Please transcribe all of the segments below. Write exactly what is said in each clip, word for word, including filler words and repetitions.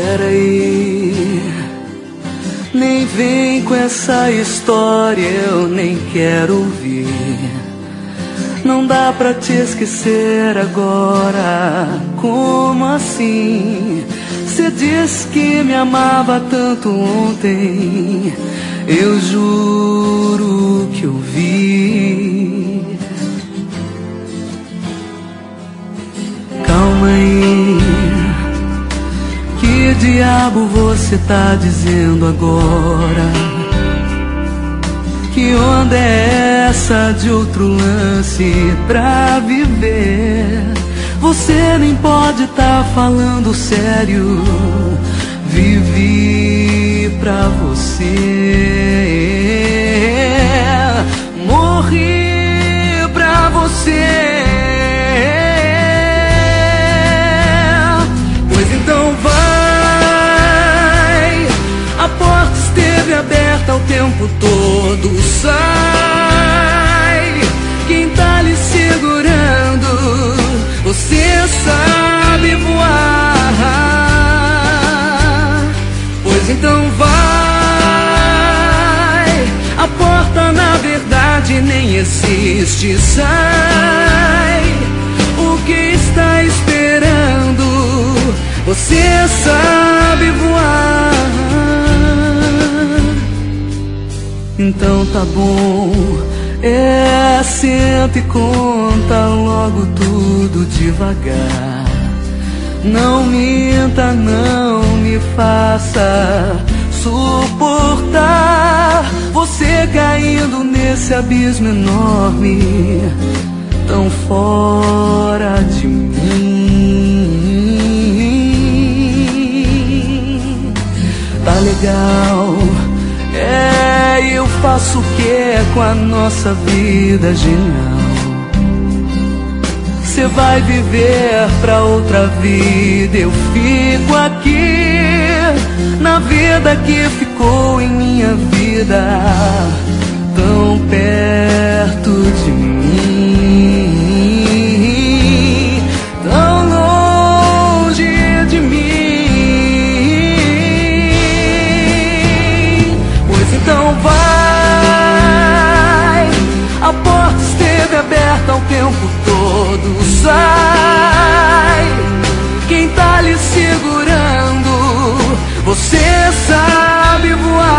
Pera aí, nem vem com essa história, eu nem quero ouvir. Não dá pra te esquecer agora, como assim? Cê disse que me amava tanto ontem, eu juro que eu vi. Calma aí, que diabo você tá dizendo agora? Que onda é essa de outro lance pra viver? Você nem pode tá falando sério. Vivi pra você, morri pra você. Pois então vai, a porta esteve aberta o tempo todo. Sai, quem tá lhe segurando, você sabe voar. Pois então vai, a porta na verdade nem existe. Sai, o que está esperando, você sabe voar. Então tá bom, é, senta e conta logo tudo devagar. Não minta, não me faça suportar você caindo nesse abismo enorme, tão fora de mim. Tá legal, é, eu faço o que é com a nossa vida genial. Cê vai viver pra outra vida, eu fico aqui na vida que ficou em minha vida, tão perto de mim, tão longe de mim. Pois então vai, a porta esteve aberta o tempo todo. Sai, quem tá lhe segurando, você sabe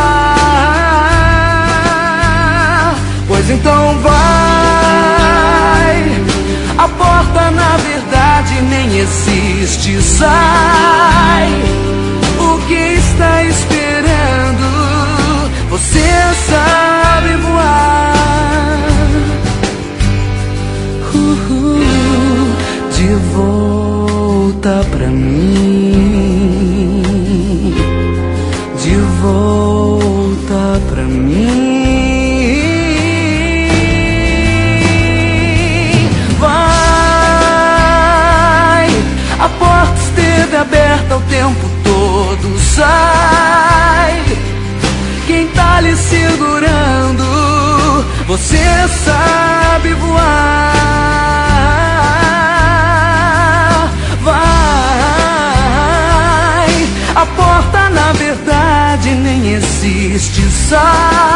voar. Pois então vai, a porta na verdade nem existe. Sai, o que está esperando, você sabe voar. De volta pra mim, de volta pra mim. Vai, a porta esteve aberta o tempo todo. Sai, quem tá lhe segurando, você sabe voar. A porta na verdade nem existe. Sai,